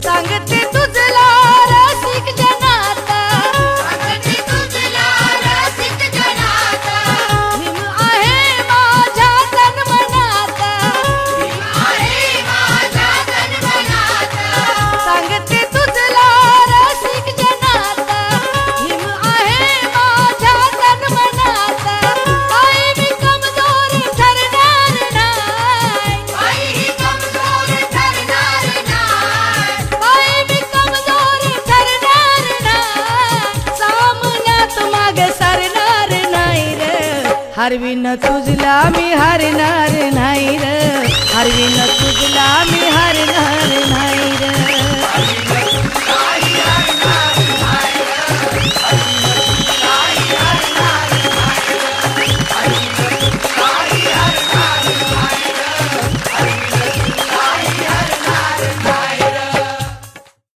सांगते तुझला रसिक जनाता, सांगते तुझला रसिक जनाता, भीम आहे माझ्या तनमनाता, भीम आहे माझ्या तनमनाता, सांगते तुझला रसिक जनाता, भीम आहे माझ्या तनमनाता, काही मी कमजोर ठरणार नाही, काही कमजोर ठरणार नाही, काही मी कमजोर ठरणार नाही, सामन्यात मागे सरणार नाही रे, हरवीन तुझला मी हरणार नाही रे, हरवीन तुझला मी हरणार नाही रे.